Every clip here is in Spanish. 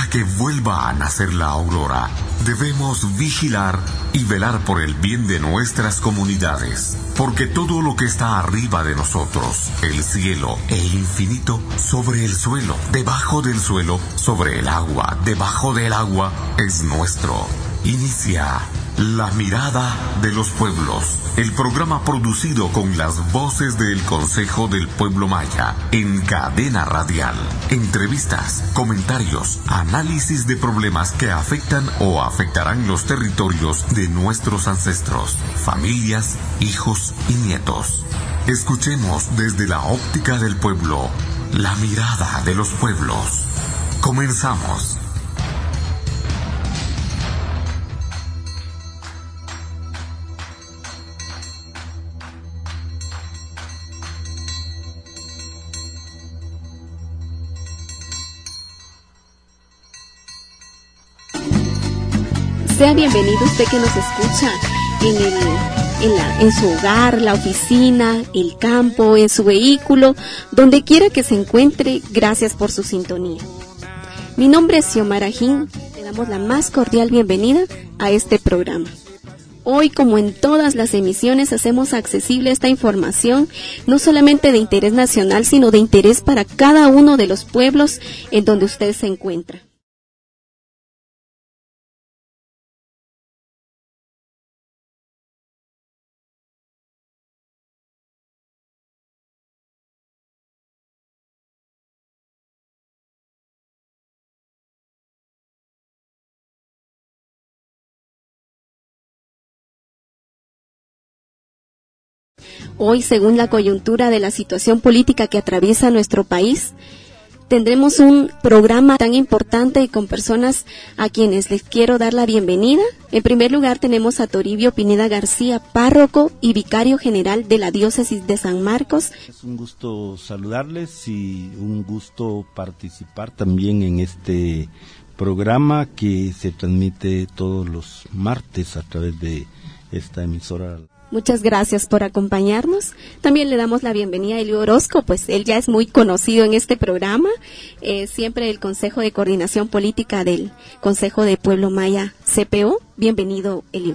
que vuelva a nacer la aurora, debemos vigilar y velar por el bien de nuestras comunidades, porque todo lo que está arriba de nosotros, el cielo e infinito, sobre el suelo, debajo del suelo, sobre el agua, debajo del agua, es nuestro. Inicia La Mirada de los Pueblos, el programa producido con las voces del Consejo del Pueblo Maya en Cadena Radial. Entrevistas, comentarios, análisis de problemas que afectan o afectarán los territorios de nuestros ancestros, familias, hijos y nietos. Escuchemos desde la óptica del pueblo, La Mirada de los Pueblos. Comenzamos. Sea bienvenido usted que nos escucha en su hogar, la oficina, el campo, en su vehículo, donde quiera que se encuentre. Gracias por su sintonía. Mi nombre es Xiomara Jin. Le damos la más cordial bienvenida a este programa. Hoy, como en todas las emisiones, hacemos accesible esta información, no solamente de interés nacional, sino de interés para cada uno de los pueblos en donde usted se encuentra. Hoy, según la coyuntura de la situación política que atraviesa nuestro país, tendremos un programa tan importante y con personas a quienes les quiero dar la bienvenida. En primer lugar, tenemos a Toribio Pineda García, párroco y vicario general de la diócesis de San Marcos. Es un gusto saludarles y un gusto participar también en este programa que se transmite todos los martes a través de esta emisora. Muchas gracias por acompañarnos. También le damos la bienvenida a Eliu Orozco, pues él ya es muy conocido en este programa, siempre el Consejo de Coordinación Política del Consejo de Pueblo Maya CPO. Bienvenido, Eliu.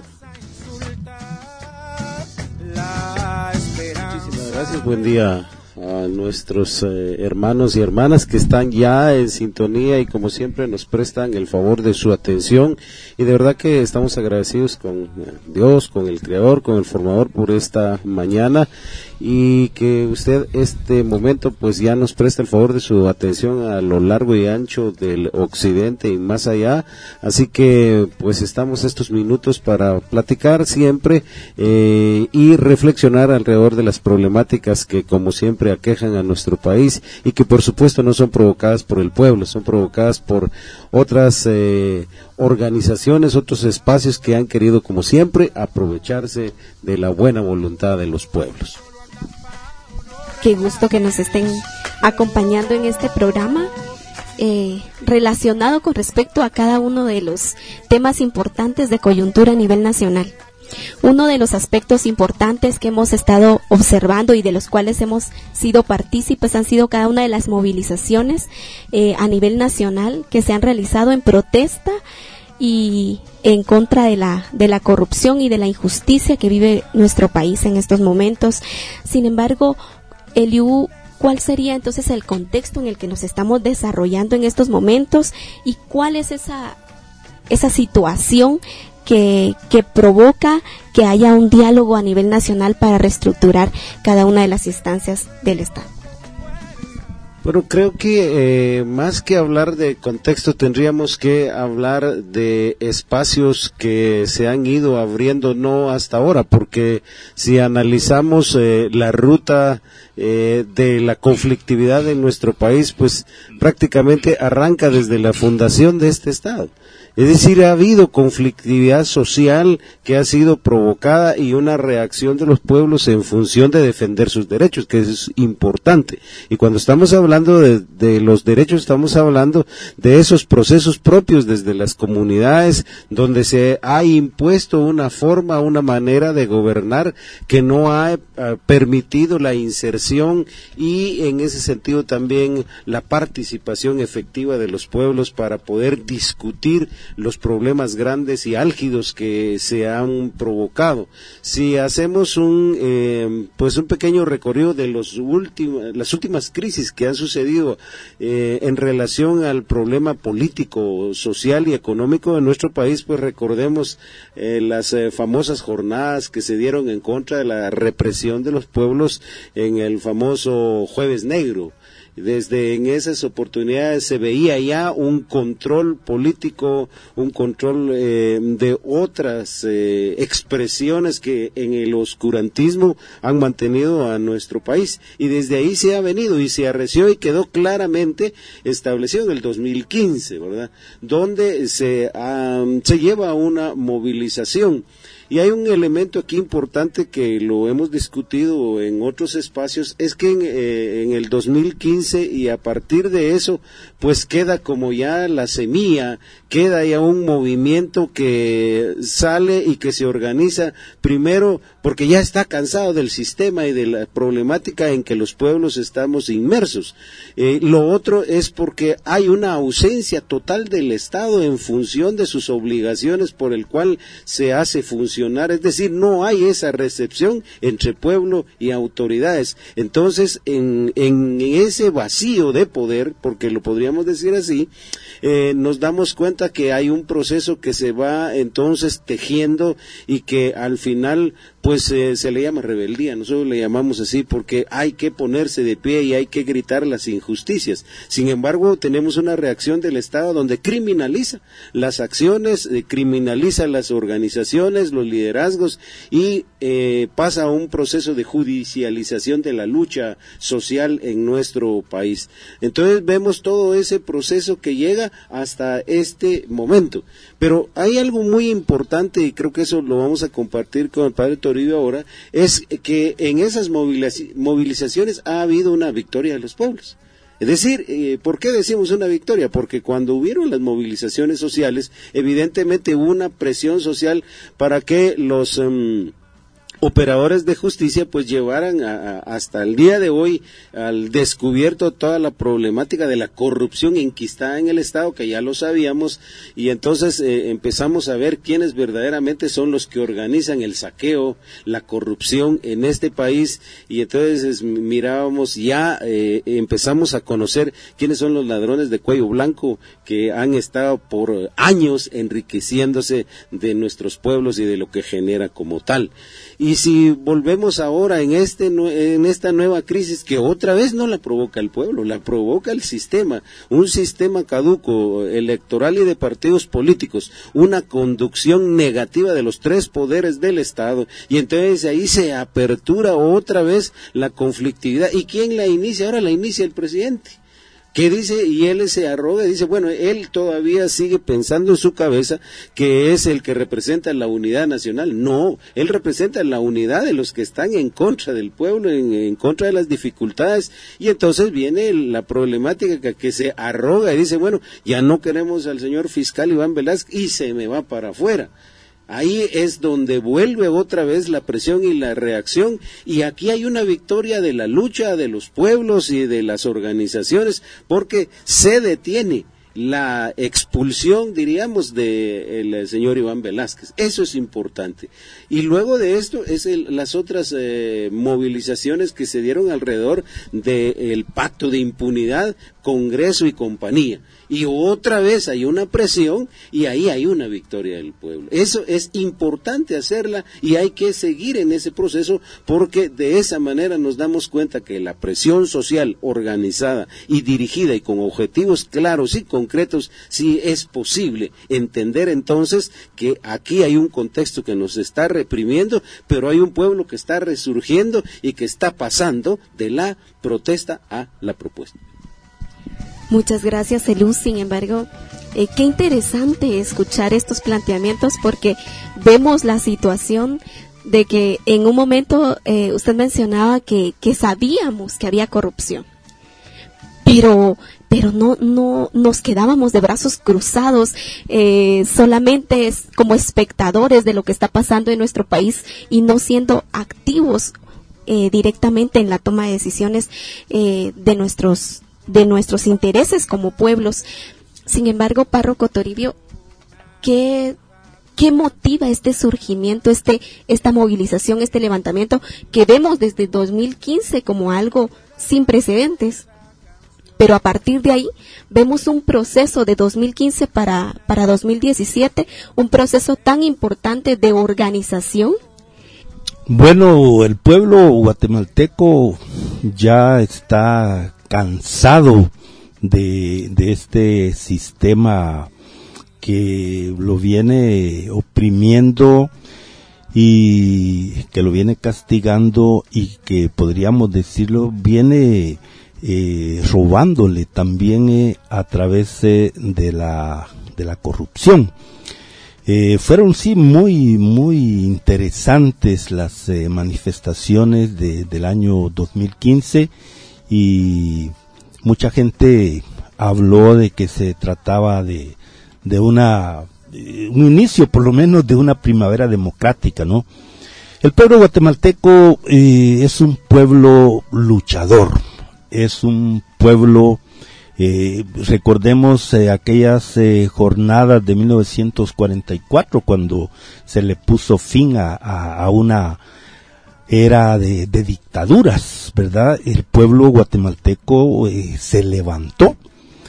Muchísimas gracias, buen día a nuestros hermanos y hermanas que están ya en sintonía y como siempre nos prestan el favor de su atención, y de verdad que estamos agradecidos con Dios, con el Creador, con el Formador por esta mañana, y que usted este momento pues ya nos presta el favor de su atención a lo largo y ancho del occidente y más allá. Así que pues estamos estos minutos para platicar siempre y reflexionar alrededor de las problemáticas que como siempre aquejan a nuestro país y que por supuesto no son provocadas por el pueblo, son provocadas por otras organizaciones, otros espacios que han querido como siempre aprovecharse de la buena voluntad de los pueblos. Qué gusto que nos estén acompañando en este programa relacionado con respecto a cada uno de los temas importantes de coyuntura a nivel nacional. Uno de los aspectos importantes que hemos estado observando y de los cuales hemos sido partícipes han sido cada una de las movilizaciones a nivel nacional que se han realizado en protesta y en contra de la corrupción y de la injusticia que vive nuestro país en estos momentos. Sin embargo, Eliu, ¿cuál sería entonces el contexto en el que nos estamos desarrollando en estos momentos y cuál es esa situación que provoca que haya un diálogo a nivel nacional para reestructurar cada una de las instancias del Estado? Bueno, creo que más que hablar de contexto tendríamos que hablar de espacios que se han ido abriendo no hasta ahora, porque si analizamos la ruta de la conflictividad en nuestro país, pues prácticamente arranca desde la fundación de este Estado. Es decir, ha habido conflictividad social que ha sido provocada y una reacción de los pueblos en función de defender sus derechos, que es importante. Y cuando estamos hablando de los derechos, estamos hablando de esos procesos propios desde las comunidades, donde se ha impuesto una forma, una manera de gobernar que no ha permitido la inserción y en ese sentido también la participación efectiva de los pueblos para poder discutir los problemas grandes y álgidos que se han provocado. Si hacemos un pequeño recorrido de las últimas crisis que han sucedido en relación al problema político, social y económico de nuestro país, pues recordemos las famosas jornadas que se dieron en contra de la represión de los pueblos en el famoso Jueves Negro. Desde en esas oportunidades se veía ya un control político, un control de otras expresiones que en el oscurantismo han mantenido a nuestro país, y desde ahí se ha venido y se arreció y quedó claramente establecido en el 2015, ¿verdad? Donde se lleva una movilización. Y hay un elemento aquí importante que lo hemos discutido en otros espacios, es que en el 2015 y a partir de eso, pues queda como ya la semilla, queda ya un movimiento que sale y que se organiza primero porque ya está cansado del sistema y de la problemática en que los pueblos estamos inmersos. Lo otro es porque hay una ausencia total del Estado en función de sus obligaciones por el cual se hace funcionar, es decir, no hay esa recepción entre pueblo y autoridades. Entonces, en ese vacío de poder, porque lo podríamos decir así, nos damos cuenta que hay un proceso que se va entonces tejiendo y que al final pues se le llama rebeldía. Nosotros le llamamos así porque hay que ponerse de pie y hay que gritar las injusticias. Sin embargo, tenemos una reacción del Estado donde criminaliza las acciones, criminaliza las organizaciones, los liderazgos y pasa a un proceso de judicialización de la lucha social en nuestro país. Entonces vemos todo ese proceso que llega hasta este momento. Pero hay algo muy importante, y creo que eso lo vamos a compartir con el padre Toribio ahora, es que en esas movilizaciones ha habido una victoria de los pueblos. Es decir, ¿por qué decimos una victoria? Porque cuando hubieron las movilizaciones sociales, evidentemente hubo una presión social para que los operadores de justicia pues llevaran hasta el día de hoy al descubierto toda la problemática de la corrupción enquistada en el Estado, que ya lo sabíamos, y entonces empezamos a ver quiénes verdaderamente son los que organizan el saqueo, la corrupción en este país, y entonces mirábamos ya, empezamos a conocer quiénes son los ladrones de cuello blanco que han estado por años enriqueciéndose de nuestros pueblos y de lo que genera como tal. Y si volvemos ahora en esta nueva crisis que otra vez no la provoca el pueblo, la provoca el sistema, un sistema caduco electoral y de partidos políticos, una conducción negativa de los tres poderes del Estado, y entonces ahí se apertura otra vez la conflictividad. ¿Y quién la inicia? Ahora la inicia el presidente. ¿Qué dice? Y él se arroga y dice, bueno, él todavía sigue pensando en su cabeza que es el que representa la unidad nacional. No, él representa la unidad de los que están en contra del pueblo, en contra de las dificultades, y entonces viene la problemática que se arroga y dice, bueno, ya no queremos al señor fiscal Iván Velázquez y se me va para afuera. Ahí es donde vuelve otra vez la presión y la reacción, y aquí hay una victoria de la lucha de los pueblos y de las organizaciones, porque se detiene la expulsión, diríamos, del señor Iván Velázquez. Eso es importante. Y luego de esto es las otras movilizaciones que se dieron alrededor del pacto de impunidad, Congreso y compañía. Y otra vez hay una presión y ahí hay una victoria del pueblo. Eso es importante hacerla y hay que seguir en ese proceso, porque de esa manera nos damos cuenta que la presión social organizada y dirigida y con objetivos claros y concretos, sí es posible entender entonces que aquí hay un contexto que nos está reprimiendo, pero hay un pueblo que está resurgiendo y que está pasando de la protesta a la propuesta. Muchas gracias, Eluz. Sin embargo, Qué interesante escuchar estos planteamientos, porque vemos la situación de que en un momento usted mencionaba que sabíamos que había corrupción, pero no nos quedábamos de brazos cruzados, solamente como espectadores de lo que está pasando en nuestro país y no siendo activos directamente en la toma de decisiones de nuestros intereses como pueblos. Sin embargo, párroco Toribio, ¿qué motiva este surgimiento, esta movilización, este levantamiento que vemos desde 2015 como algo sin precedentes? Pero a partir de ahí vemos un proceso de 2015 para 2017, un proceso tan importante de organización. Bueno, el pueblo guatemalteco ya está cansado de este sistema que lo viene oprimiendo y que lo viene castigando y que podríamos decirlo viene robándole también a través de la corrupción. Fueron sí muy interesantes las manifestaciones del año 2015 y mucha gente habló de que se trataba de un inicio por lo menos de una primavera democrática, ¿no? El pueblo guatemalteco es un pueblo luchador, es un pueblo, recordemos aquellas jornadas de 1944 cuando se le puso fin a una era de dictaduras, ¿verdad? El pueblo guatemalteco se levantó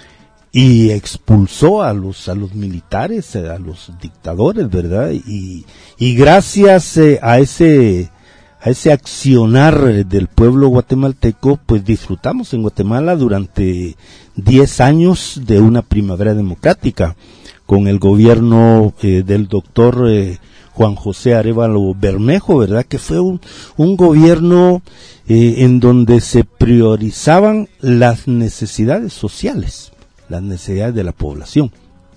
y expulsó a los militares, a los dictadores, ¿verdad? Y gracias a ese accionar del pueblo guatemalteco, pues disfrutamos en Guatemala durante 10 años de una primavera democrática, con el gobierno del doctor Juan José Arévalo Bermejo, ¿verdad? Que fue un gobierno en donde se priorizaban las necesidades sociales, las necesidades de la población.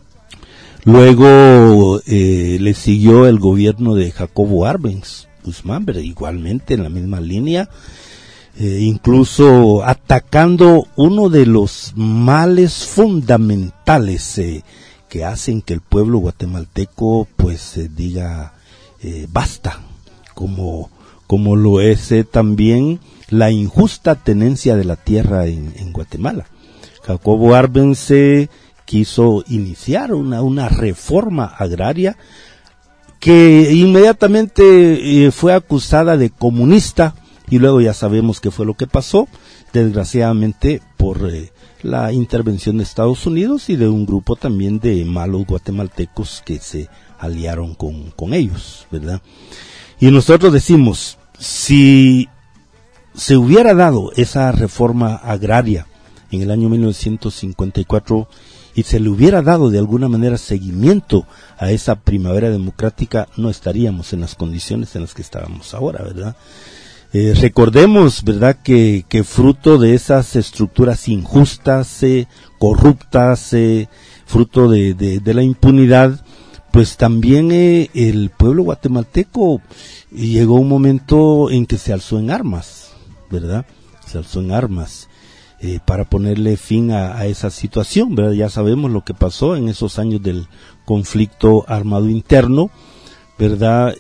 Luego le siguió el gobierno de Jacobo Arbenz Guzmán, pero igualmente en la misma línea, incluso atacando uno de los males fundamentales que hacen que el pueblo guatemalteco pues diga basta, como lo es también la injusta tenencia de la tierra en Guatemala. Jacobo Arbenz quiso iniciar una reforma agraria que inmediatamente fue acusada de comunista y luego ya sabemos qué fue lo que pasó, desgraciadamente por la intervención de Estados Unidos y de un grupo también de malos guatemaltecos que se aliaron con ellos, ¿verdad? Y nosotros decimos, si se hubiera dado esa reforma agraria en el año 1954 y se le hubiera dado de alguna manera seguimiento a esa primavera democrática, no estaríamos en las condiciones en las que estábamos ahora, ¿verdad? Recordemos, ¿verdad?, que fruto de esas estructuras injustas, corruptas, fruto de la impunidad, pues también el pueblo guatemalteco llegó un momento en que se alzó en armas, ¿verdad? Se alzó en armas para ponerle fin a esa situación, ¿verdad? Ya sabemos lo que pasó en esos años del conflicto armado interno, ¿verdad?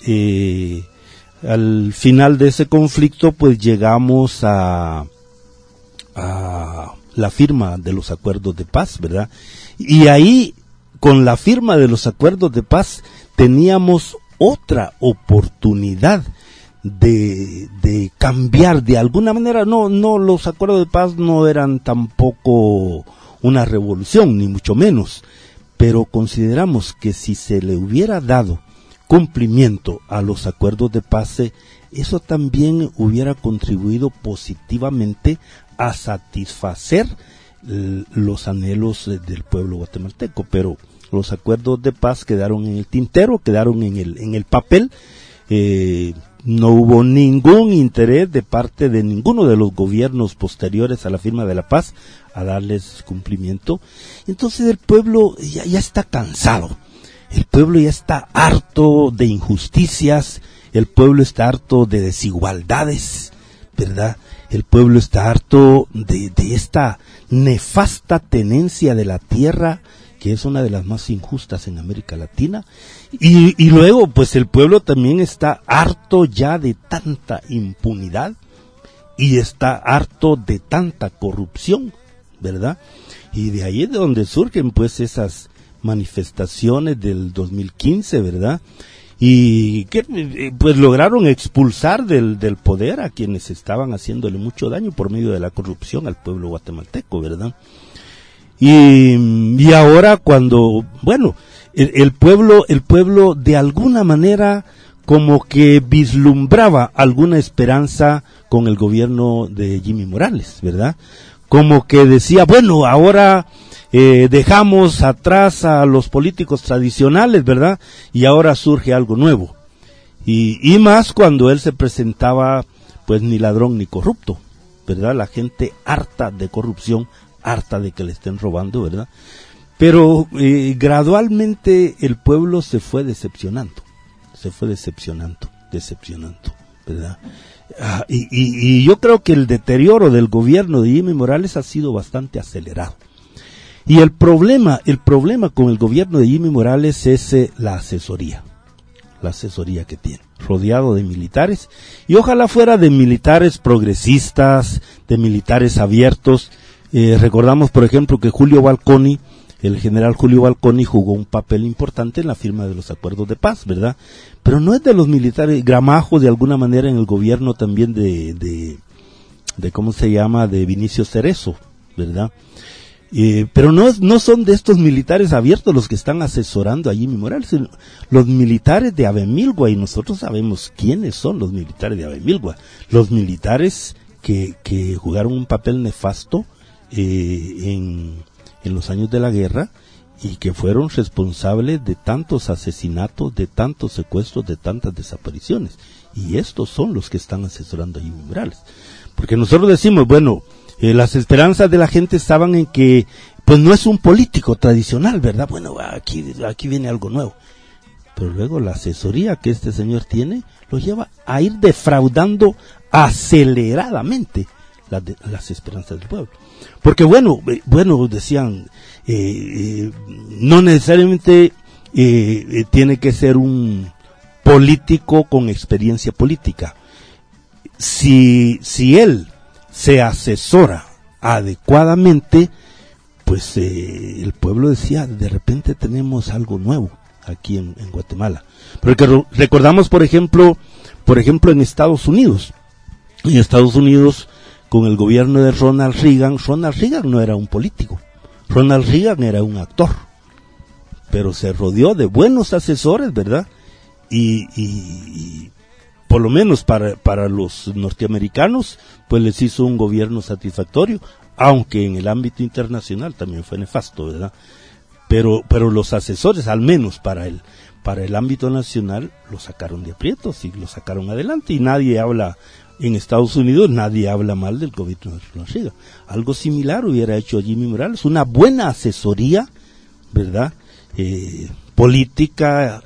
Al final de ese conflicto pues llegamos a la firma de los acuerdos de paz, ¿verdad? Y ahí, con la firma de los acuerdos de paz, teníamos otra oportunidad de cambiar de alguna manera. No, los acuerdos de paz no eran tampoco una revolución, ni mucho menos, pero consideramos que si se le hubiera dado cumplimiento a los acuerdos de paz, eso también hubiera contribuido positivamente a satisfacer los anhelos del pueblo guatemalteco. Pero los acuerdos de paz quedaron en el tintero, quedaron en el papel, no hubo ningún interés de parte de ninguno de los gobiernos posteriores a la firma de la paz a darles cumplimiento. Entonces el pueblo ya está cansado, el pueblo ya está harto de injusticias, el pueblo está harto de desigualdades, ¿verdad? El pueblo está harto de esta nefasta tenencia de la tierra, que es una de las más injustas en América Latina, y luego pues el pueblo también está harto ya de tanta impunidad, y está harto de tanta corrupción, ¿verdad? Y de ahí es de donde surgen pues esas manifestaciones del 2015, ¿verdad? Y que pues lograron expulsar del poder a quienes estaban haciéndole mucho daño por medio de la corrupción al pueblo guatemalteco, ¿verdad? Y ahora cuando, bueno, el pueblo de alguna manera como que vislumbraba alguna esperanza con el gobierno de Jimmy Morales, ¿verdad? Como que decía, bueno, ahora dejamos atrás a los políticos tradicionales, ¿verdad? Y ahora surge algo nuevo. Y más cuando él se presentaba, pues ni ladrón ni corrupto, ¿verdad? La gente harta de corrupción, harta de que le estén robando, ¿verdad? Pero gradualmente el pueblo se fue decepcionando, ¿verdad? Y yo creo que el deterioro del gobierno de Jimmy Morales ha sido bastante acelerado. Y el problema con el gobierno de Jimmy Morales es la asesoría que tiene, rodeado de militares, y ojalá fuera de militares progresistas, de militares abiertos. Recordamos, por ejemplo, que el general Julio Balconi jugó un papel importante en la firma de los acuerdos de paz, ¿verdad? Pero no es de los militares. Gramajo, de alguna manera, en el gobierno también de ¿cómo se llama?, de Vinicio Cerezo, ¿verdad? Pero no son de estos militares abiertos los que están asesorando a Jimmy Morales, los militares de Avemilgua, y nosotros sabemos quiénes son los militares de Avemilgua, los militares que jugaron un papel nefasto en los años de la guerra, y que fueron responsables de tantos asesinatos, de tantos secuestros, de tantas desapariciones. Y estos son los que están asesorando a Jimmy Morales. Porque nosotros decimos, bueno, las esperanzas de la gente estaban en que, pues no es un político tradicional, ¿verdad? Bueno, aquí viene algo nuevo. Pero luego la asesoría que este señor tiene lo lleva a ir defraudando aceleradamente las esperanzas del pueblo. Porque bueno, decían, no necesariamente tiene que ser un político con experiencia política. Si él se asesora adecuadamente, pues el pueblo decía, de repente tenemos algo nuevo aquí en Guatemala. Porque recordamos, por ejemplo, en Estados Unidos, con el gobierno de Ronald Reagan no era un político, Ronald Reagan era un actor, pero se rodeó de buenos asesores, ¿verdad? Y por lo menos para los norteamericanos, pues les hizo un gobierno satisfactorio, aunque en el ámbito internacional también fue nefasto, ¿verdad? Pero los asesores, al menos para el ámbito nacional, lo sacaron de aprietos y lo sacaron adelante, y en Estados Unidos nadie habla mal del gobierno de Ronald Reagan. Algo similar hubiera hecho Jimmy Morales, una buena asesoría, ¿verdad? Política,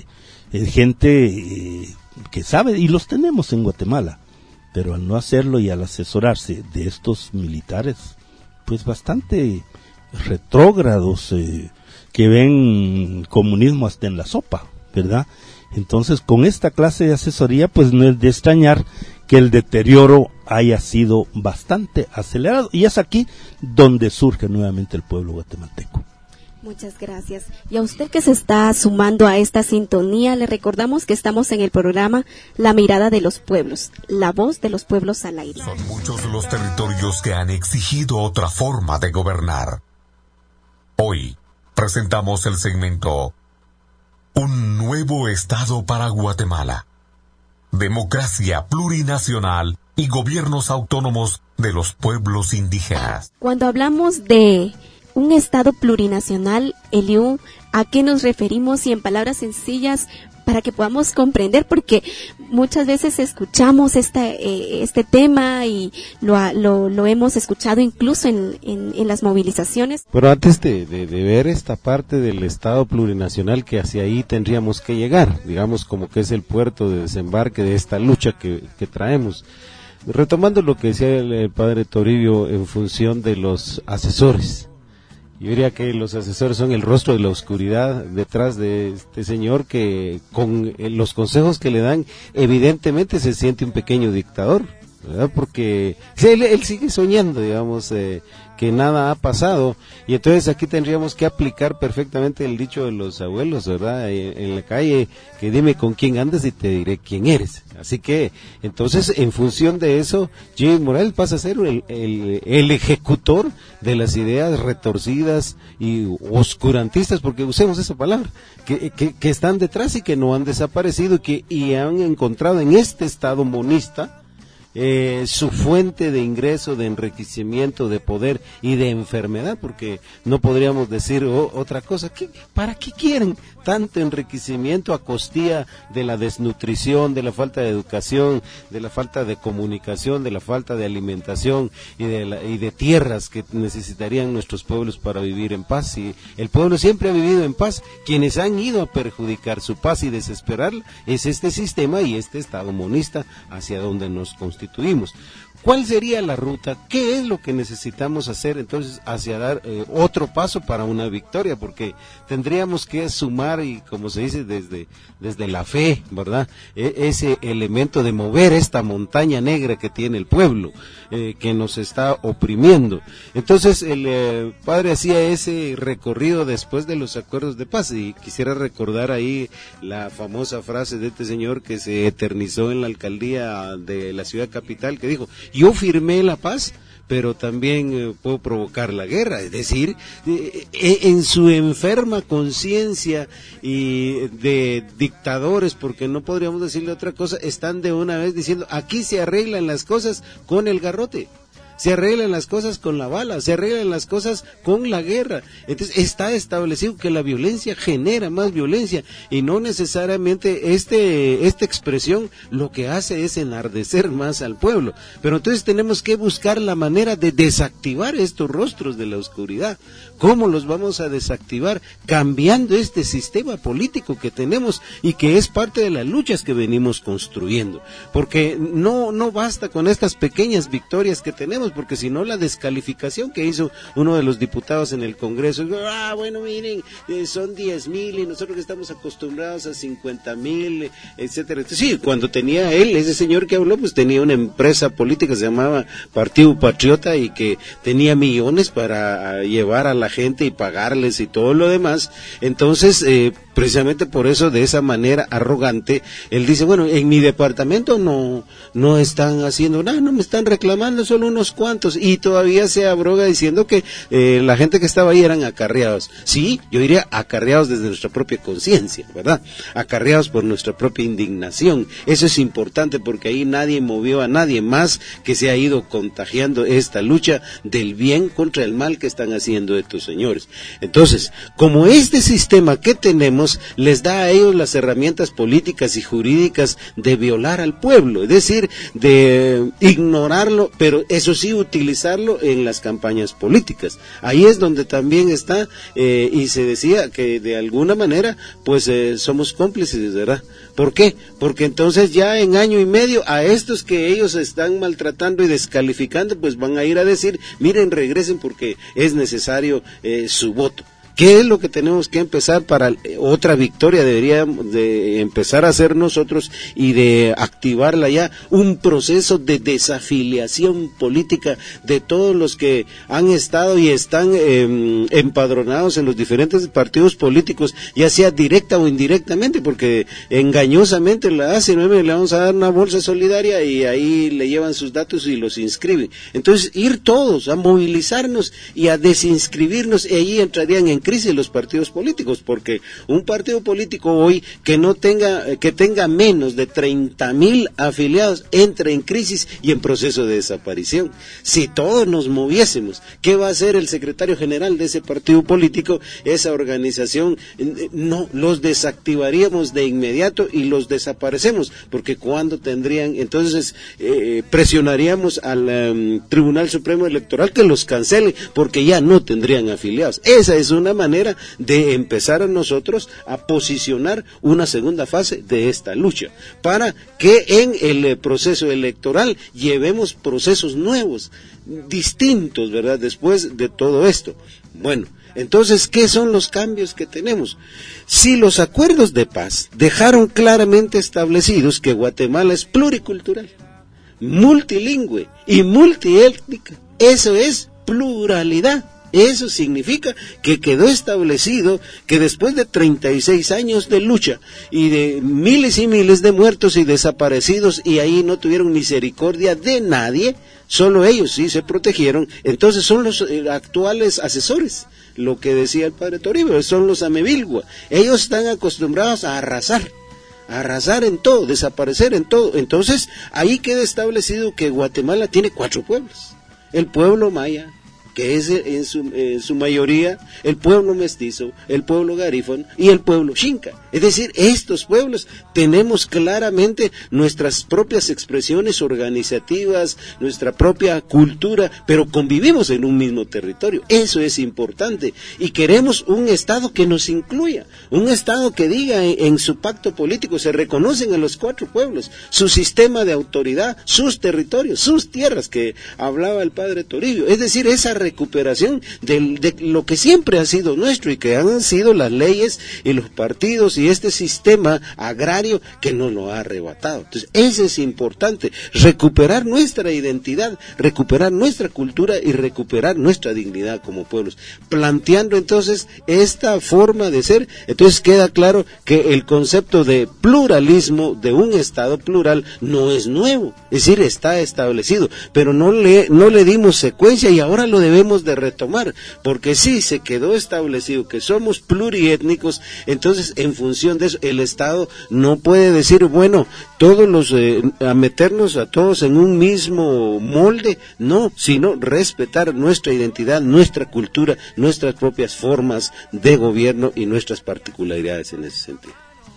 gente que sabe, y los tenemos en Guatemala, pero al no hacerlo y al asesorarse de estos militares, pues bastante retrógrados, que ven comunismo hasta en la sopa, ¿verdad? Entonces, con esta clase de asesoría, pues no es de extrañar que el deterioro haya sido bastante acelerado, y es aquí donde surge nuevamente el pueblo guatemalteco. Muchas gracias. Y a usted que se está sumando a esta sintonía, le recordamos que estamos en el programa La Mirada de los Pueblos, la voz de los pueblos al aire. Son muchos los territorios que han exigido otra forma de gobernar. Hoy presentamos el segmento Un nuevo Estado para Guatemala. Democracia plurinacional y gobiernos autónomos de los pueblos indígenas. Cuando hablamos de un Estado plurinacional, Eliú, ¿a qué nos referimos? Y en palabras sencillas, para que podamos comprender, porque muchas veces escuchamos este tema y lo hemos escuchado incluso en las movilizaciones. Pero antes de ver esta parte del Estado plurinacional, que hacia ahí tendríamos que llegar, digamos como que es el puerto de desembarque de esta lucha que traemos. Retomando lo que decía el padre Toribio en función de los asesores, yo diría que los asesores son el rostro de la oscuridad detrás de este señor que con los consejos que le dan evidentemente se siente un pequeño dictador, ¿verdad? Porque él sigue soñando, digamos, que nada ha pasado, y entonces aquí tendríamos que aplicar perfectamente el dicho de los abuelos, ¿verdad? En la calle, que dime con quién andas y te diré quién eres. Así que, entonces, en función de eso, Jimmy Morales pasa a ser el ejecutor de las ideas retorcidas y oscurantistas, porque usemos esa palabra, que están detrás y que no han desaparecido y han encontrado en este Estado monista su fuente de ingreso, de enriquecimiento, de poder y de enfermedad, porque no podríamos decir otra cosa. ¿Para qué quieren tanto enriquecimiento a costilla de la desnutrición, de la falta de educación, de la falta de comunicación, de la falta de alimentación y de tierras que necesitarían nuestros pueblos para vivir en paz? Y el pueblo siempre ha vivido en paz. Quienes han ido a perjudicar su paz y desesperarla es este sistema y este Estado monista hacia donde nos constituimos. ¿Cuál sería la ruta? ¿Qué es lo que necesitamos hacer entonces hacia dar otro paso para una victoria? Porque tendríamos que sumar, y como se dice, desde la fe, ¿verdad? Ese elemento de mover esta montaña negra que tiene el pueblo, que nos está oprimiendo. Entonces el padre hacía ese recorrido después de los acuerdos de paz, y quisiera recordar ahí la famosa frase de este señor que se eternizó en la alcaldía de la ciudad capital, que dijo: yo firmé la paz, pero también puedo provocar la guerra. Es decir, en su enferma conciencia y de dictadores, porque no podríamos decirle otra cosa, están de una vez diciendo: aquí se arreglan las cosas con el garrote, se arreglan las cosas con la bala, se arreglan las cosas con la guerra. Entonces está establecido que la violencia genera más violencia, y no necesariamente esta expresión lo que hace es enardecer más al pueblo. Pero entonces tenemos que buscar la manera de desactivar estos rostros de la oscuridad. ¿Cómo los vamos a desactivar? Cambiando este sistema político que tenemos y que es parte de las luchas que venimos construyendo. Porque no basta con estas pequeñas victorias que tenemos, porque si no, la descalificación que hizo uno de los diputados en el Congreso: bueno, miren, son 10,000 y nosotros que estamos acostumbrados a 50,000, etcétera. Sí, cuando tenía ese señor que habló, pues tenía una empresa política que se llamaba Partido Patriota y que tenía millones para llevar a la gente y pagarles y todo lo demás. Entonces, precisamente por eso, de esa manera arrogante, él dice: bueno, en mi departamento no están haciendo nada, no me están reclamando, solo unos cuantos, y todavía se abroga diciendo que la gente que estaba ahí eran acarreados. Sí, yo diría acarreados desde nuestra propia conciencia, ¿verdad? Acarreados por nuestra propia indignación. Eso es importante, porque ahí nadie movió a nadie más, que se ha ido contagiando esta lucha del bien contra el mal que están haciendo estos señores. Entonces, como este sistema que tenemos les da a ellos las herramientas políticas y jurídicas de violar al pueblo, es decir, de ignorarlo, pero eso sí, utilizarlo en las campañas políticas. Ahí es donde también está, y se decía que de alguna manera, pues somos cómplices, ¿verdad? ¿Por qué? Porque entonces ya en año y medio a estos que ellos están maltratando y descalificando, pues van a ir a decir: miren, regresen porque es necesario su voto. ¿Qué es lo que tenemos que empezar para otra victoria? Deberíamos de empezar a hacer nosotros y de activarla ya, un proceso de desafiliación política de todos los que han estado y están empadronados en los diferentes partidos políticos, ya sea directa o indirectamente, porque engañosamente la hacen: le vamos a dar una bolsa solidaria y ahí le llevan sus datos y los inscriben. Entonces, ir todos a movilizarnos y a desinscribirnos, y allí entrarían en crisis los partidos políticos, porque un partido político hoy que tenga menos de 30,000 afiliados entra en crisis y en proceso de desaparición. Si todos nos moviésemos, ¿qué va a hacer el secretario general de ese partido político? Esa organización, no, los desactivaríamos de inmediato y los desaparecemos, porque cuando tendrían, entonces presionaríamos al Tribunal Supremo Electoral que los cancele, porque ya no tendrían afiliados. Esa es una manera de empezar a nosotros a posicionar una segunda fase de esta lucha, para que en el proceso electoral llevemos procesos nuevos, distintos, ¿verdad?, después de todo esto. Bueno, entonces, ¿qué son los cambios que tenemos? Si los acuerdos de paz dejaron claramente establecidos que Guatemala es pluricultural, multilingüe y multiétnica, eso es pluralidad. Eso significa que quedó establecido que después de 36 años de lucha y de miles y miles de muertos y desaparecidos, y ahí no tuvieron misericordia de nadie, solo ellos sí se protegieron, entonces son los actuales asesores, lo que decía el padre Toribio, son los amebilgua. Ellos están acostumbrados a arrasar en todo, desaparecer en todo. Entonces ahí queda establecido que Guatemala tiene 4 pueblos: el pueblo maya, que es en su mayoría el pueblo mestizo, el pueblo garífuna y el pueblo xinca. Es decir, estos pueblos tenemos claramente nuestras propias expresiones organizativas, nuestra propia cultura, pero convivimos en un mismo territorio. Eso es importante, y queremos un Estado que nos incluya, un Estado que diga en su pacto político, se reconocen a los 4 pueblos, su sistema de autoridad, sus territorios, sus tierras, que hablaba el padre Toribio. Es decir, esa recuperación de lo que siempre ha sido nuestro y que han sido las leyes y los partidos y este sistema agrario que nos lo ha arrebatado. Entonces, eso es importante, recuperar nuestra identidad, recuperar nuestra cultura y recuperar nuestra dignidad como pueblos. Planteando entonces esta forma de ser, entonces queda claro que el concepto de pluralismo, de un Estado plural, no es nuevo, es decir, está establecido, pero no le dimos secuencia y ahora lo debemos de retomar, porque sí se quedó establecido que somos pluriétnicos. Entonces, en función de eso, el Estado no puede decir, bueno, todos a meternos a todos en un mismo molde, no, sino respetar nuestra identidad, nuestra cultura, nuestras propias formas de gobierno y nuestras particularidades en ese sentido.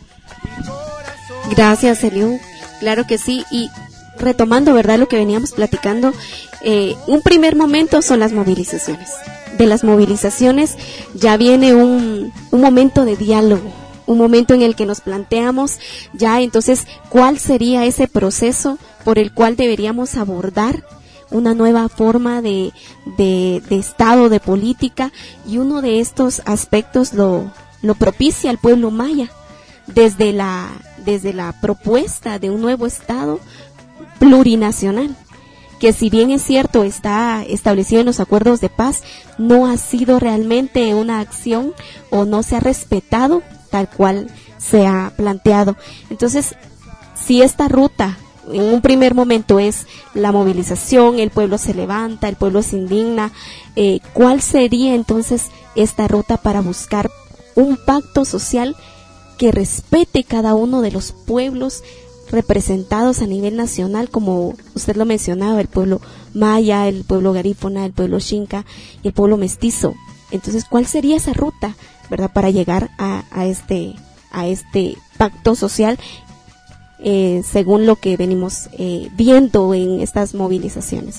Gracias, Eliú. Claro que sí, y retomando, ¿verdad?, lo que veníamos platicando, un primer momento son las movilizaciones. De las movilizaciones ya viene un momento de diálogo, un momento en el que nos planteamos ya entonces cuál sería ese proceso por el cual deberíamos abordar una nueva forma de Estado, de política, y uno de estos aspectos lo propicia el pueblo maya desde la propuesta de un nuevo Estado plurinacional, que si bien es cierto está establecido en los acuerdos de paz, no ha sido realmente una acción o no se ha respetado tal cual se ha planteado. Entonces, si esta ruta en un primer momento es la movilización, el pueblo se levanta, el pueblo se indigna, ¿cuál sería entonces esta ruta para buscar un pacto social que respete cada uno de los pueblos representados a nivel nacional, como usted lo mencionaba, el pueblo maya, el pueblo garífuna, el pueblo xinca y el pueblo mestizo? Entonces, ¿cuál sería esa ruta, verdad, para llegar a este pacto social según lo que venimos viendo en estas movilizaciones?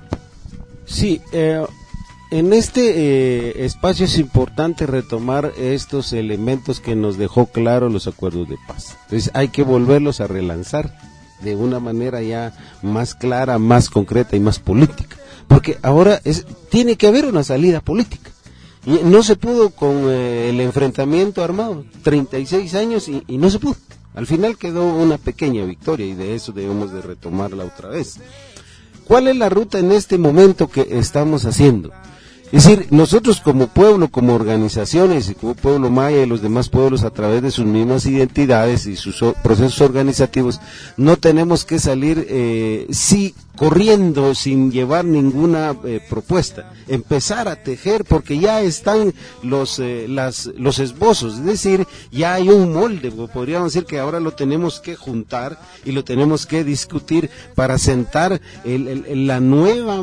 Sí, en este espacio es importante retomar estos elementos que nos dejó claro los acuerdos de paz. Entonces hay que volverlos a relanzar de una manera ya más clara, más concreta y más política, porque ahora tiene que haber una salida política. Y no se pudo con el enfrentamiento armado, 36 años y no se pudo. Al final quedó una pequeña victoria y de eso debemos de retomarla otra vez. ¿Cuál es la ruta en este momento que estamos haciendo? Es decir, nosotros como pueblo, como organizaciones, y como pueblo maya y los demás pueblos a través de sus mismas identidades y sus procesos organizativos, no tenemos que salir corriendo sin llevar ninguna propuesta, empezar a tejer porque ya están los esbozos, es decir, ya hay un molde, podríamos decir que ahora lo tenemos que juntar y lo tenemos que discutir para sentar la nueva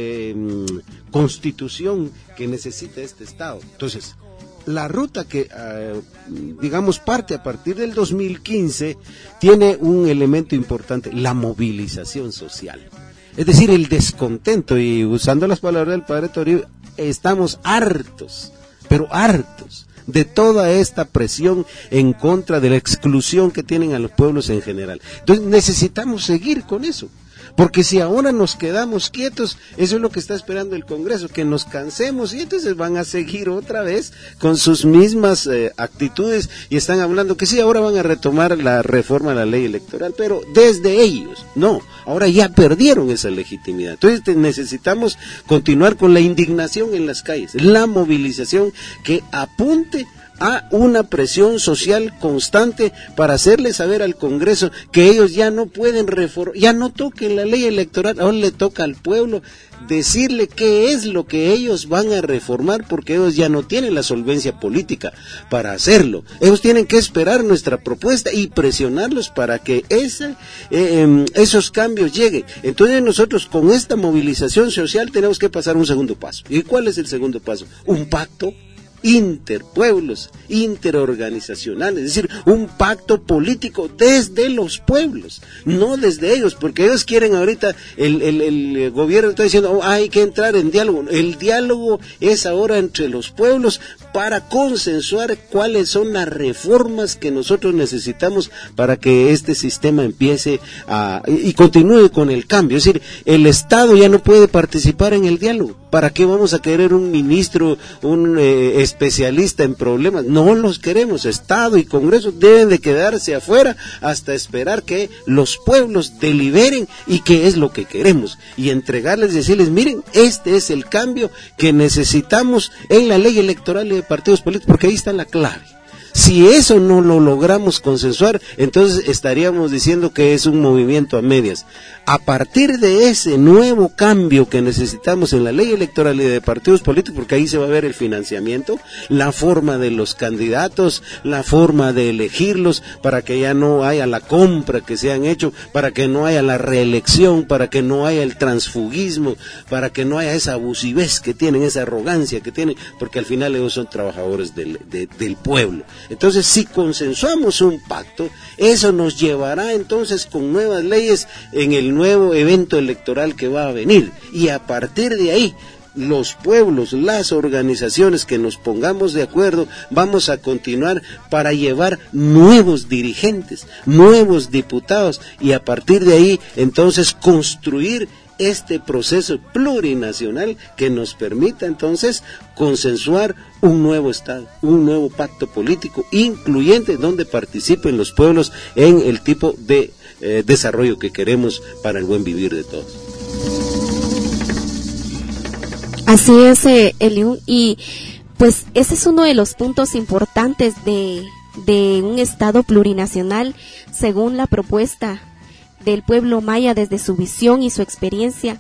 constitución que necesita este Estado. Entonces, la ruta que, digamos, parte a partir del 2015 tiene un elemento importante, la movilización social. Es decir, el descontento, y usando las palabras del padre Toribio, estamos hartos, pero hartos de toda esta presión en contra de la exclusión que tienen a los pueblos en general. Entonces necesitamos seguir con eso. Porque si ahora nos quedamos quietos, eso es lo que está esperando el Congreso, que nos cansemos y entonces van a seguir otra vez con sus mismas actitudes y están hablando que sí, ahora van a retomar la reforma a la ley electoral, pero desde ellos, no, ahora ya perdieron esa legitimidad. Entonces necesitamos continuar con la indignación en las calles, la movilización que apunte a una presión social constante para hacerle saber al Congreso que ellos ya no pueden reformar, ya no toquen la ley electoral, ahora le toca al pueblo decirle qué es lo que ellos van a reformar, porque ellos ya no tienen la solvencia política para hacerlo. Ellos tienen que esperar nuestra propuesta y presionarlos para que esos cambios lleguen. Entonces nosotros con esta movilización social tenemos que pasar un segundo paso. ¿Y cuál es el segundo paso? Un pacto interpueblos, interorganizacional, es decir, un pacto político desde los pueblos, no desde ellos, porque ellos quieren ahorita, el gobierno está diciendo, hay que entrar en diálogo. El diálogo es ahora entre los pueblos para consensuar cuáles son las reformas que nosotros necesitamos para que este sistema empiece y continúe con el cambio. Es decir, el Estado ya no puede participar en el diálogo. ¿Para qué vamos a querer un ministro, un especialista en problemas? No los queremos. Estado y Congreso deben de quedarse afuera hasta esperar que los pueblos deliberen y qué es lo que queremos. Y entregarles, decirles, miren, este es el cambio que necesitamos en la ley electoral y de partidos políticos, porque ahí está la clave. Si eso no lo logramos consensuar, entonces estaríamos diciendo que es un movimiento a medias. A partir de ese nuevo cambio que necesitamos en la ley electoral y de partidos políticos, porque ahí se va a ver el financiamiento, la forma de los candidatos, la forma de elegirlos, para que ya no haya la compra que se han hecho, para que no haya la reelección, para que no haya el transfugismo, para que no haya esa abusivez que tienen, esa arrogancia que tienen, porque al final ellos son trabajadores del pueblo. Entonces, si consensuamos un pacto, eso nos llevará entonces con nuevas leyes en el nuevo evento electoral que va a venir. Y a partir de ahí, los pueblos, las organizaciones que nos pongamos de acuerdo, vamos a continuar para llevar nuevos dirigentes, nuevos diputados, y a partir de ahí, entonces, construir este proceso plurinacional que nos permita entonces consensuar un nuevo Estado, un nuevo pacto político incluyente donde participen los pueblos en el tipo de desarrollo que queremos para el buen vivir de todos. Así es, Eliú, y pues ese es uno de los puntos importantes de un Estado plurinacional según la propuesta del pueblo maya desde su visión y su experiencia.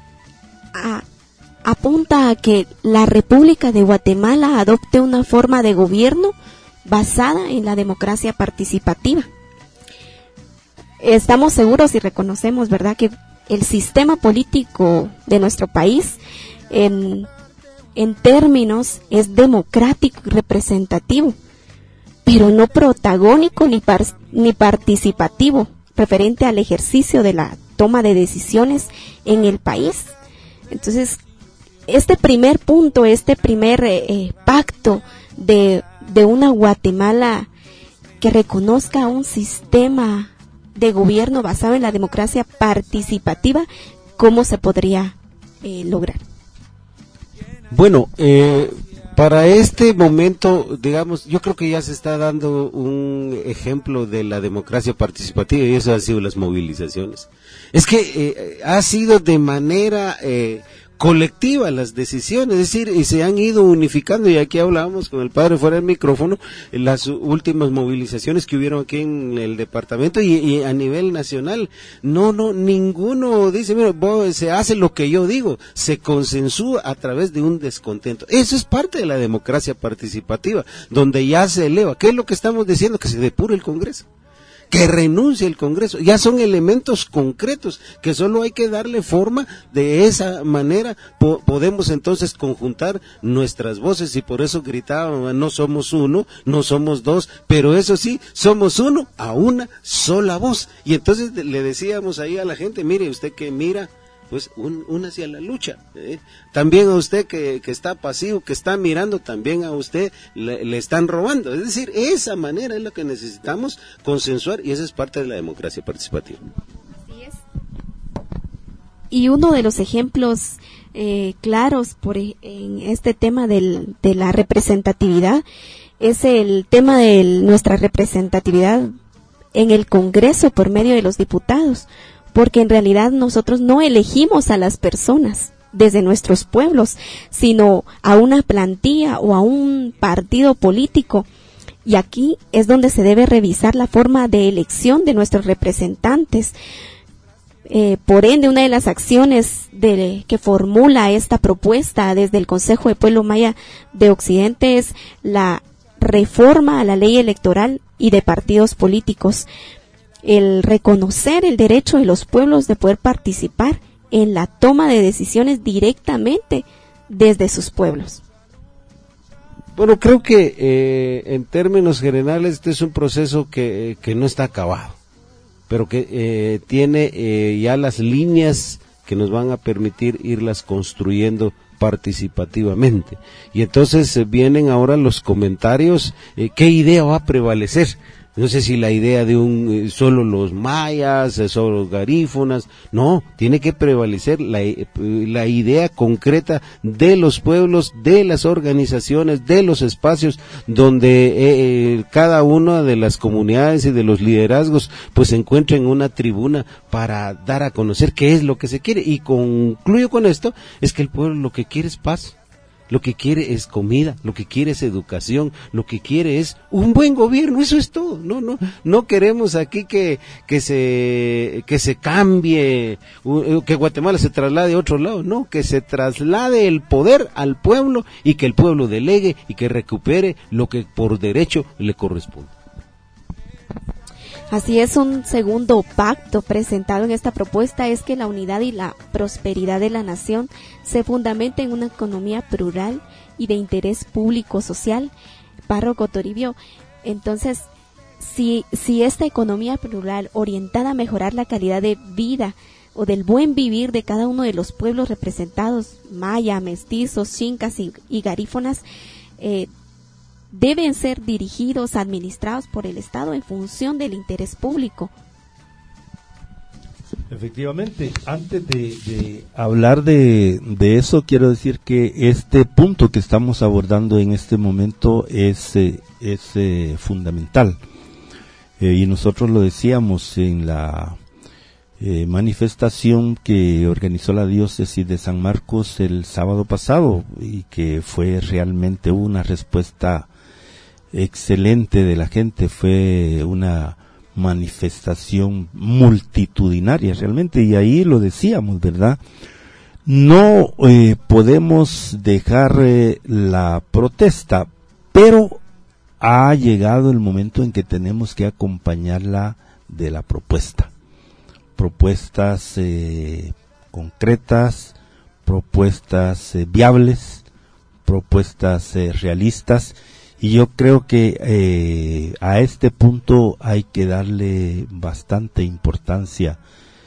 Apunta a que la República de Guatemala adopte una forma de gobierno basada en la democracia participativa. Estamos seguros y reconocemos, ¿verdad?, que el sistema político de nuestro país en términos es democrático y representativo, pero no protagónico ni participativo referente al ejercicio de la toma de decisiones en el país. Entonces, este primer punto, este primer pacto de una Guatemala que reconozca un sistema de gobierno basado en la democracia participativa, ¿cómo se podría lograr? Bueno, para este momento, digamos, yo creo que ya se está dando un ejemplo de la democracia participativa y eso han sido las movilizaciones. Es que ha sido de manera colectiva las decisiones, es decir, y se han ido unificando, y aquí hablábamos con el padre fuera del micrófono, las últimas movilizaciones que hubieron aquí en el departamento y a nivel nacional. No, ninguno dice, mira, se hace lo que yo digo, se consensúa a través de un descontento. Eso es parte de la democracia participativa, donde ya se eleva. ¿Qué es lo que estamos diciendo? Que se depure el Congreso, que renuncie el Congreso. Ya son elementos concretos que solo hay que darle forma. De esa manera podemos entonces conjuntar nuestras voces, y por eso gritábamos, no somos uno, no somos dos, pero eso sí, somos uno a una sola voz. Y entonces le decíamos ahí a la gente, mire, usted que mira, pues únase a la lucha, también a usted que está pasivo, que está mirando, también a usted le están robando. Es decir, esa manera es lo que necesitamos consensuar, y esa es parte de la democracia participativa. Así es. Y uno de los ejemplos claros en este tema de la representatividad es el tema de nuestra representatividad en el Congreso por medio de los diputados, porque en realidad nosotros no elegimos a las personas desde nuestros pueblos, sino a una plantilla o a un partido político. Y aquí es donde se debe revisar la forma de elección de nuestros representantes. Por ende, una de las acciones que formula esta propuesta desde el Consejo de Pueblo Maya de Occidente es la reforma a la ley electoral y de partidos políticos, el reconocer el derecho de los pueblos de poder participar en la toma de decisiones desde sus pueblos. Bueno, creo que en términos generales este es un proceso que no está acabado, pero que tiene ya las líneas que nos van a permitir irlas construyendo participativamente. Y entonces vienen ahora los comentarios, ¿qué idea va a prevalecer? No sé si la idea de solo los mayas, solo los garífonas, no, tiene que prevalecer la idea concreta de los pueblos, de las organizaciones, de los espacios donde cada una de las comunidades y de los liderazgos pues se encuentren en una tribuna para dar a conocer qué es lo que se quiere. Y concluyo con esto, es que el pueblo lo que quiere es paz. Lo que quiere es comida, lo que quiere es educación, lo que quiere es un buen gobierno, eso es todo. No queremos aquí que se cambie, que Guatemala se traslade a otro lado, no, que se traslade el poder al pueblo y que el pueblo delegue y que recupere lo que por derecho le corresponde. Así es, un segundo pacto presentado en esta propuesta es que la unidad y la prosperidad de la nación se fundamenta en una economía plural y de interés público social. Párroco Toribio, entonces, si esta economía plural orientada a mejorar la calidad de vida o del buen vivir de cada uno de los pueblos representados, maya, mestizos, chincas y garífonas, deben ser dirigidos, administrados por el Estado en función del interés público. Efectivamente, antes de hablar de eso, quiero decir que este punto que estamos abordando en este momento es fundamental. Y nosotros lo decíamos en la manifestación que organizó la diócesis de San Marcos el sábado pasado, y que fue realmente una respuesta excelente de la gente. Fue una manifestación multitudinaria realmente, y ahí lo decíamos, ¿verdad? No podemos dejar la protesta, pero ha llegado el momento en que tenemos que acompañarla de la propuestas concretas, propuestas viables, propuestas realistas. Y yo creo que a este punto hay que darle bastante importancia,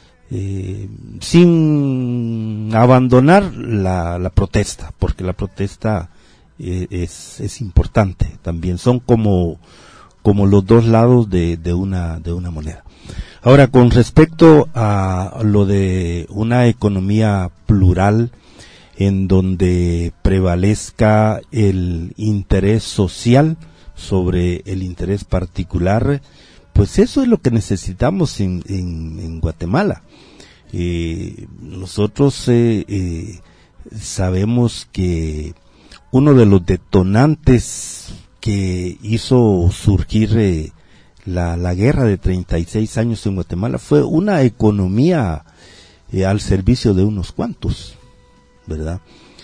sin abandonar la protesta, porque la protesta es importante también. Son como los dos lados de una moneda. Ahora, con respecto a lo de una economía plural, en donde prevalezca el interés social sobre el interés particular, pues eso es lo que necesitamos en Guatemala. Nosotros sabemos que uno de los detonantes que hizo surgir la guerra de 36 años en Guatemala fue una economía al servicio de unos cuantos, ¿verdad?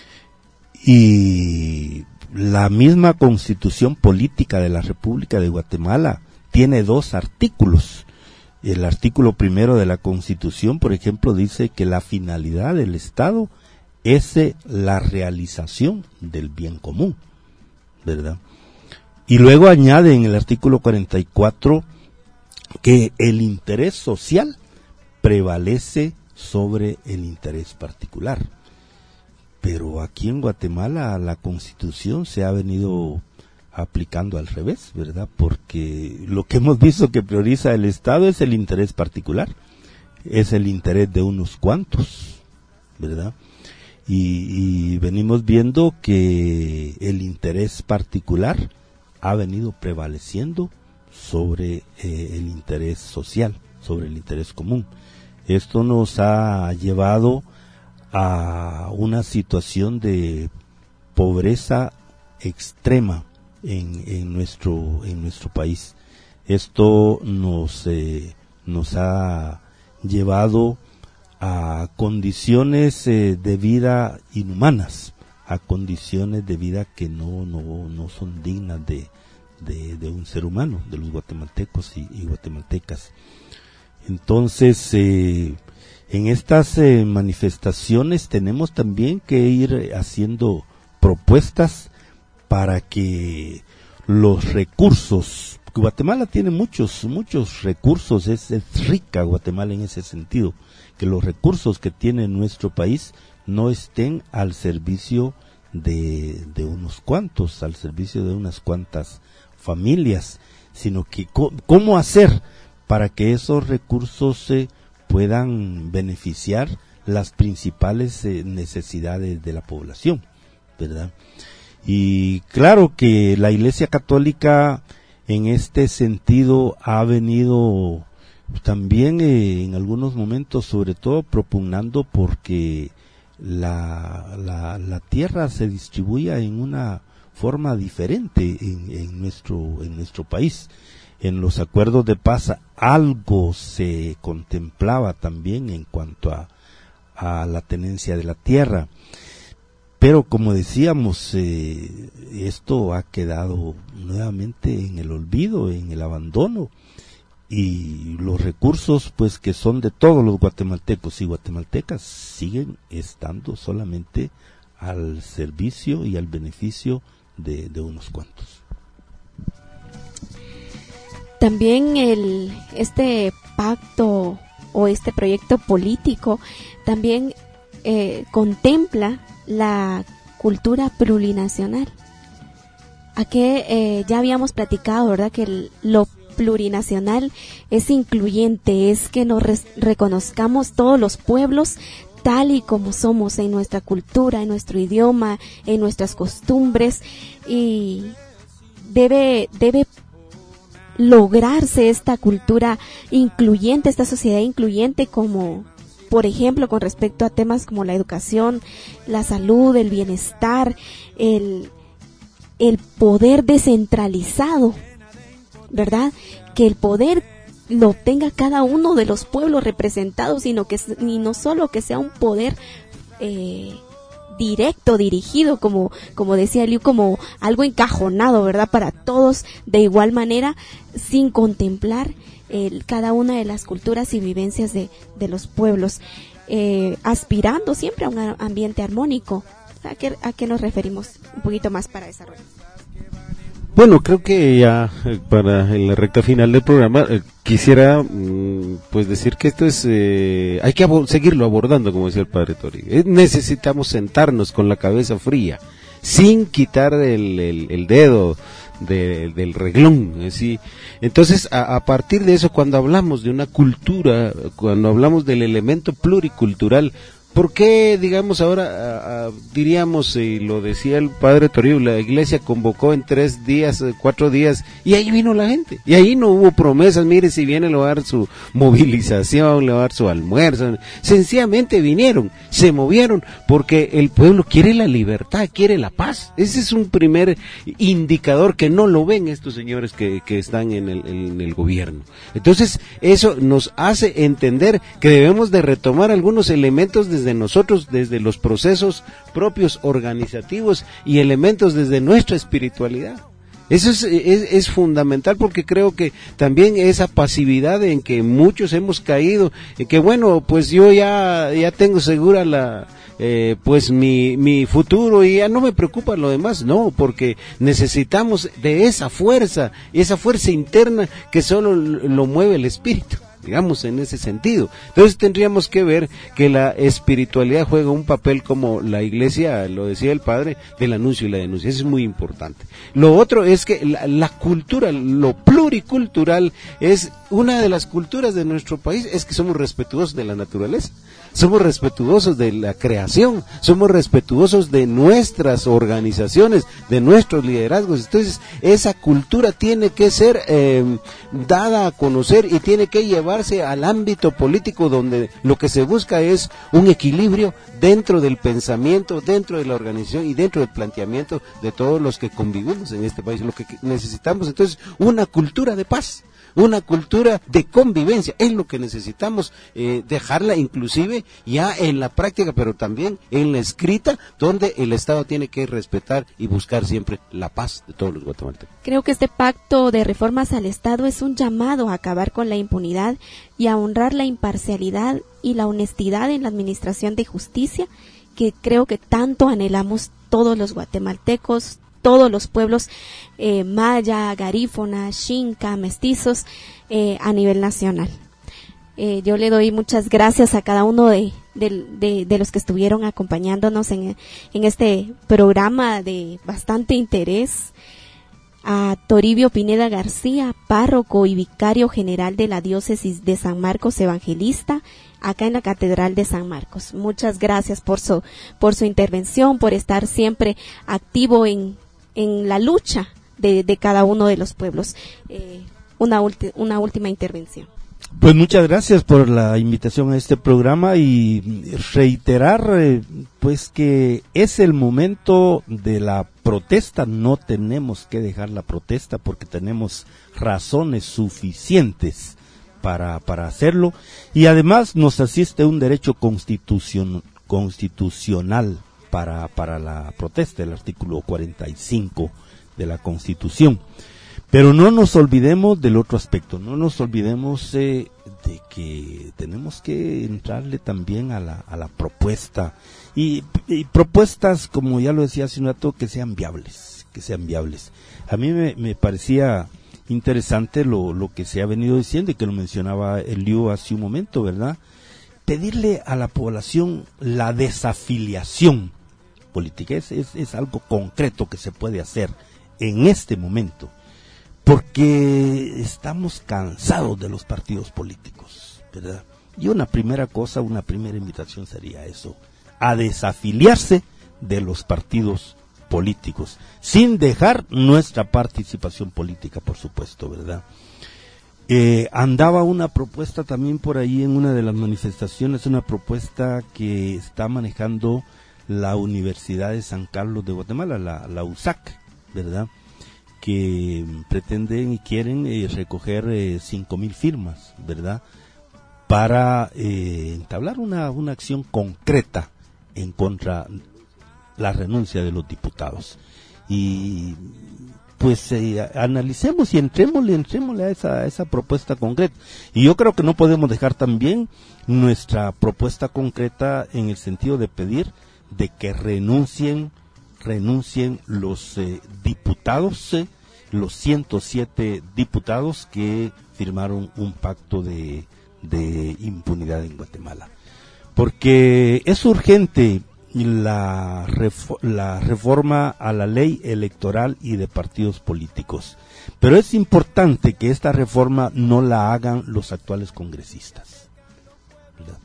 Y la misma Constitución Política de la República de Guatemala tiene 2 artículos. El artículo 1 de la Constitución, por ejemplo, dice que la finalidad del Estado es la realización del bien común, ¿verdad? Y luego añade en el artículo 44 que el interés social prevalece sobre el interés particular. Pero aquí en Guatemala la Constitución se ha venido aplicando al revés, ¿verdad? Porque lo que hemos visto que prioriza el Estado es el interés particular, es el interés de unos cuantos, ¿verdad? Y venimos viendo que el interés particular ha venido prevaleciendo sobre el interés social, sobre el interés común. Esto nos ha llevado a una situación de pobreza extrema en nuestro país. Esto nos ha llevado a condiciones de vida inhumanas, a condiciones de vida que no son dignas de un ser humano, de los guatemaltecos y guatemaltecas. Entonces, en estas manifestaciones tenemos también que ir haciendo propuestas para que los recursos, Guatemala tiene muchos recursos, es rica Guatemala en ese sentido, que los recursos que tiene nuestro país no estén al servicio de unos cuantos, al servicio de unas cuantas familias, sino que cómo hacer para que esos recursos puedan beneficiar las principales necesidades de la población, ¿verdad? Y claro que la Iglesia Católica en este sentido ha venido también en algunos momentos, sobre todo propugnando porque la tierra se distribuya en una forma diferente en nuestro país. En los acuerdos de paz algo se contemplaba también en cuanto a la tenencia de la tierra, pero como decíamos, esto ha quedado nuevamente en el olvido, en el abandono, y los recursos pues que son de todos los guatemaltecos y guatemaltecas siguen estando solamente al servicio y al beneficio de unos cuantos. También este pacto o este proyecto político también contempla la cultura plurinacional. A que ya habíamos platicado, ¿verdad? Que lo plurinacional es incluyente, es que nos reconozcamos todos los pueblos tal y como somos en nuestra cultura, en nuestro idioma, en nuestras costumbres, y debe lograrse esta cultura incluyente, esta sociedad incluyente, como por ejemplo con respecto a temas como la educación, la salud, el bienestar, el poder descentralizado, ¿verdad? Que el poder lo tenga cada uno de los pueblos representados, y no solo que sea un poder directo, dirigido, como decía Eliu, como algo encajonado, ¿verdad? Para todos de igual manera, sin contemplar cada una de las culturas y vivencias de los pueblos, aspirando siempre a un ambiente armónico. ¿A qué nos referimos? Un poquito más para desarrollar. Bueno, creo que ya para en la recta final del programa quisiera pues decir que esto es hay que seguirlo abordando, como decía el padre Tori. Necesitamos sentarnos con la cabeza fría, sin quitar el dedo del reglón, ¿sí? Entonces a partir de eso, cuando hablamos de una cultura, cuando hablamos del elemento pluricultural, ¿Por qué, digamos, ahora diríamos, y lo decía el padre Toribio, la iglesia convocó en 3 días, 4 días, y ahí vino la gente, y ahí no hubo promesas, mire, si viene le va a dar su movilización, le va a dar su almuerzo, sencillamente vinieron, se movieron, porque el pueblo quiere la libertad, quiere la paz. Ese es un primer indicador que no lo ven estos señores que están en el gobierno. Entonces, eso nos hace entender que debemos de retomar algunos elementos desde nosotros, desde los procesos propios organizativos y elementos desde nuestra espiritualidad. Eso es fundamental, porque creo que también esa pasividad en que muchos hemos caído, en que bueno, pues yo ya tengo segura pues mi futuro y ya no me preocupa lo demás. No, porque necesitamos de esa fuerza interna que solo lo mueve el espíritu, digamos, en ese sentido. Entonces tendríamos que ver que la espiritualidad juega un papel, como la iglesia, lo decía el padre, del anuncio y la denuncia. Eso es muy importante. Lo otro es que la cultura, lo pluricultural, es una de las culturas de nuestro país, es que somos respetuosos de la naturaleza, somos respetuosos de la creación, somos respetuosos de nuestras organizaciones, de nuestros liderazgos. Entonces esa cultura tiene que ser dada a conocer y tiene que llevarse al ámbito político, donde lo que se busca es un equilibrio dentro del pensamiento, dentro de la organización y dentro del planteamiento de todos los que convivimos en este país. Lo que necesitamos entonces, una cultura de paz, una cultura de convivencia, es lo que necesitamos, dejarla inclusive ya en la práctica, pero también en la escrita, donde el Estado tiene que respetar y buscar siempre la paz de todos los guatemaltecos. Creo que este pacto de reformas al Estado es un llamado a acabar con la impunidad y a honrar la imparcialidad y la honestidad en la administración de justicia, que creo que tanto anhelamos todos los guatemaltecos, todos los pueblos maya, garífona, xinca, mestizos a nivel nacional. Yo le doy muchas gracias a cada uno de los que estuvieron acompañándonos en este programa de bastante interés. A Toribio Pineda García, párroco y vicario general de la diócesis de San Marcos Evangelista, acá en la Catedral de San Marcos. Muchas gracias por su intervención, por estar siempre activo en la lucha de cada uno de los pueblos. Una última intervención. Pues muchas gracias por la invitación a este programa y reiterar pues que es el momento de la protesta. No tenemos que dejar la protesta porque tenemos razones suficientes para hacerlo, y además nos asiste un derecho constitucional para la protesta, el artículo 45 de la Constitución. Pero no nos olvidemos del otro aspecto, no nos olvidemos de que tenemos que entrarle también a la propuesta, y propuestas, como ya lo decía hace un rato, que sean viables. A mí me parecía interesante lo que se ha venido diciendo, y que lo mencionaba Eliu hace un momento, ¿verdad? Pedirle a la población la desafiliación política. Es algo concreto que se puede hacer en este momento, porque estamos cansados de los partidos políticos, ¿verdad? Y una primera invitación sería eso, a desafiliarse de los partidos políticos, sin dejar nuestra participación política, por supuesto, ¿verdad? Andaba una propuesta también por ahí en una de las manifestaciones, una propuesta que está manejando la Universidad de San Carlos de Guatemala, la USAC, ¿verdad?, que pretenden y quieren recoger 5,000 firmas, ¿verdad?, para entablar una acción concreta en contra la renuncia de los diputados. Y pues analicemos y entrémosle a esa propuesta concreta. Y yo creo que no podemos dejar también nuestra propuesta concreta en el sentido de pedir de que renuncien los diputados, los 107 diputados que firmaron un pacto de impunidad en Guatemala, porque es urgente la reforma a la ley electoral y de partidos políticos, pero es importante que esta reforma no la hagan los actuales congresistas, ¿verdad?,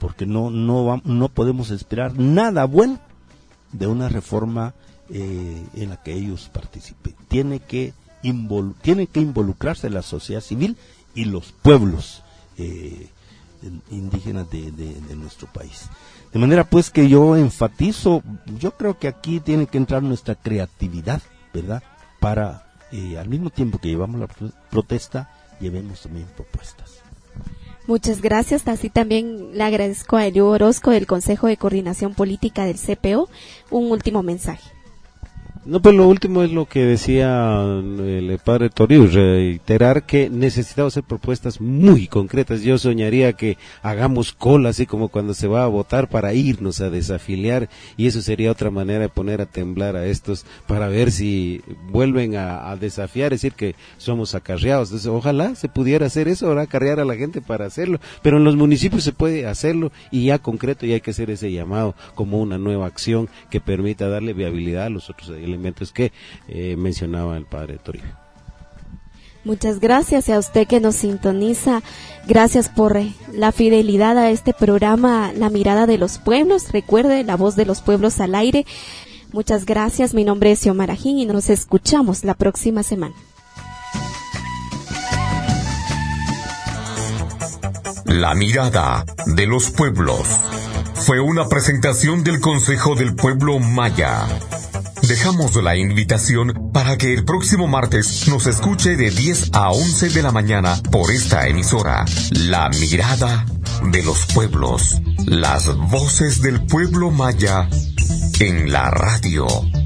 porque no podemos esperar nada bueno de una reforma en la que ellos participen. Tiene que involucrarse la sociedad civil y los pueblos indígenas de nuestro país. De manera pues que yo enfatizo, yo creo que aquí tiene que entrar nuestra creatividad, ¿verdad? Para al mismo tiempo que llevamos la protesta, llevemos también propuestas. Muchas gracias. Así también le agradezco a Eliú Orozco del Consejo de Coordinación Política del CPO. Un último mensaje. No, pues lo último es lo que decía el padre Toribio, reiterar que necesitamos hacer propuestas muy concretas. Yo soñaría que hagamos cola, así como cuando se va a votar, para irnos a desafiliar, y eso sería otra manera de poner a temblar a estos para ver si vuelven a desafiar, es decir, que somos acarreados. Entonces, ojalá se pudiera hacer eso, ahora acarrear a la gente para hacerlo, pero en los municipios se puede hacerlo, y ya concreto, y hay que hacer ese llamado como una nueva acción que permita darle viabilidad a los otros elementos que mencionaba el padre Toribio. Muchas gracias a usted que nos sintoniza. Gracias por la fidelidad a este programa, La Mirada de los Pueblos. Recuerde, la voz de los pueblos al aire. Muchas gracias. Mi nombre es Xiomara Jín y nos escuchamos la próxima semana. La Mirada de los Pueblos fue una presentación del Consejo del Pueblo Maya. Dejamos la invitación para que el próximo martes nos escuche de 10 a 11 de la mañana por esta emisora. La Mirada de los Pueblos. Las voces del pueblo maya en la radio.